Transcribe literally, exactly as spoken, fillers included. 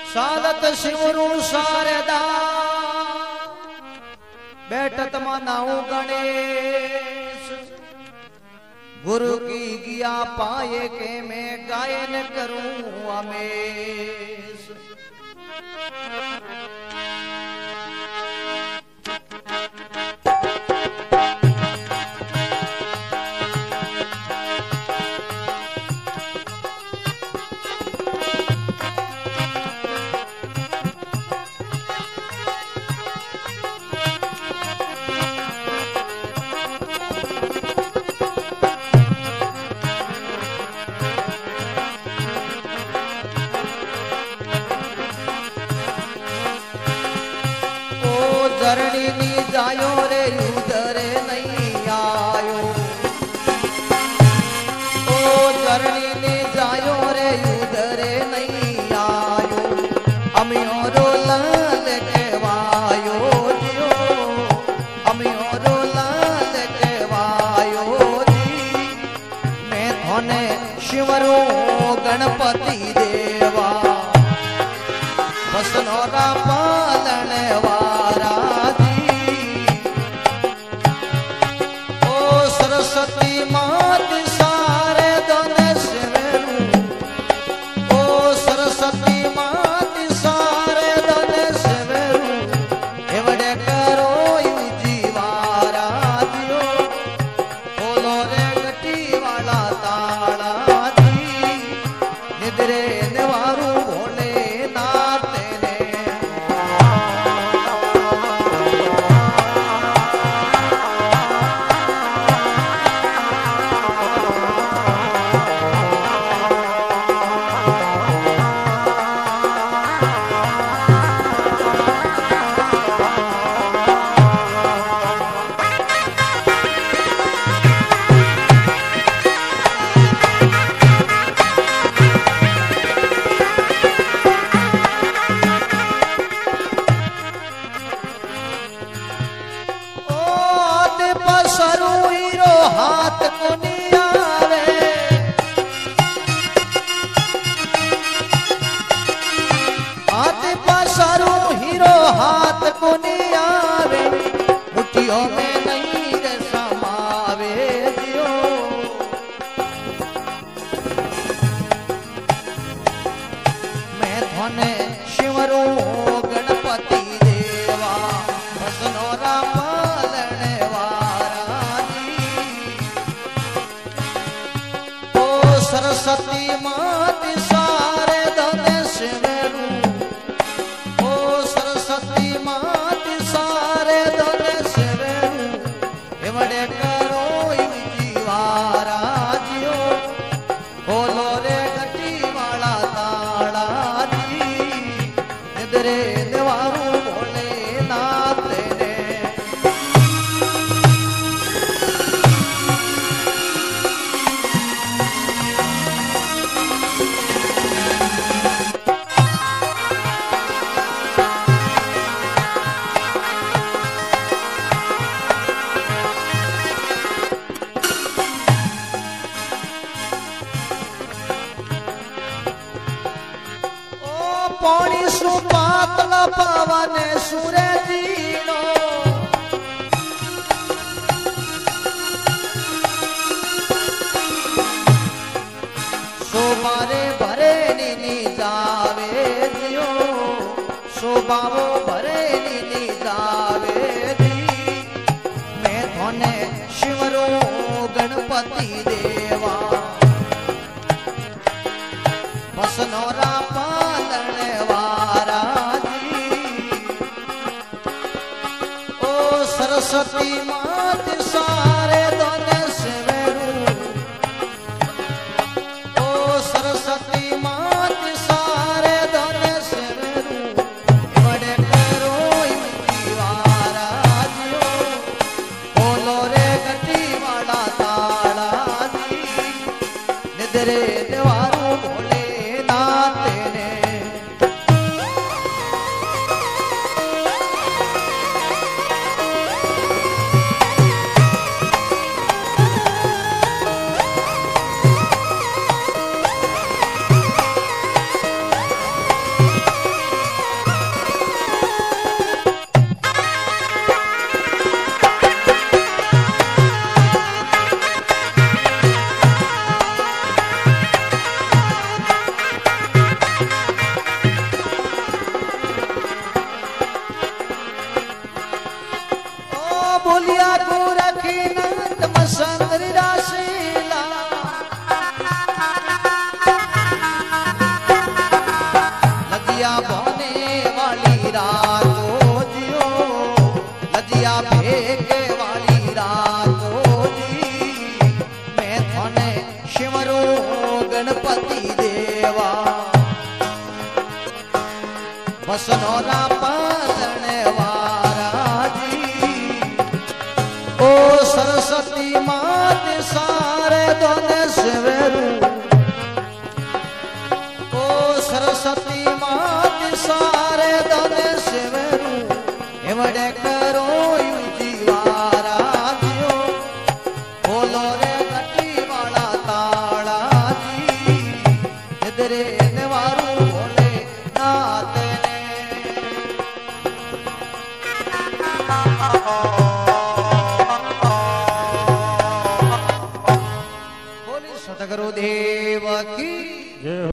सादत शिवरू शारदा बैठत मनाऊ गणेश गुरु की गिया पाए के मैं गायन करूं अमेश। धरणी नी जायो रे उधरे नहीं आयो, ओ धरणी नी जायो रे उधरे नहीं आयो। अमियोरो लाल कहवायो जियो, अमियोरो लाल कहवायो जी। मैं थोने शिवरो गणपति देवा बसनोरा पालन वारा सरस्वती मात सारे दोने सेवेरू, ओ सरस्वती मात सारे दोने सेवेरू। एवडे करो यू जीवारा दियो, बोलो रे गटी वाला ताड़ा दी। निद्रे निवारू भोले नाते ने हाथ को नहीं आवे, हाथ पसारू हीरो हाथ को नहीं आवे। मुठियों में नहीं रे समावे दियो, मैं धोने शिवरो गणपति देवा बसनोरा पालन वारा। सरस्वती मात सारे दोने सेवेरू, ओ सरस्वती मात सारे दोने सेवेरू। एवडे करो यू जीवारा जियो, बोलो रे गटी वाला ताड़ा दी। निद्रे निवारू भोले नाते ने पानी सु पातल पवन सूरजीनो, सोबारे भरे नी जावे दियो, सोबावो भरे नी जावे दी। मैं थोने शिवरो गणपति देवा बसनोरा पालन वारा जी। ओ सरस्वती मात सारे दोने सेवेरू, ओ सरस्वती मात सारे दोने सेवेरू। बड़े करो यू जीवारा जियो, बोलो रे गटी वाला ताड़ा दी। निद्रे निवारू भोले नाते ने लजिया बोने वाली रातो जियो लजिया फेंके वाली रातो जी मैं थाने शिवरो गणपति देवा बसनोरा पालने वाला जी ओ सरस्वती मात सारे दोने सवेरू ओ सरस्वती मात सारे दोने सवेरू एवडे करो यू जीवारा जियो बोलो रे गटी वाला ताड़ा जी इधरे नवारू बोले नाते सतगुरुदेव की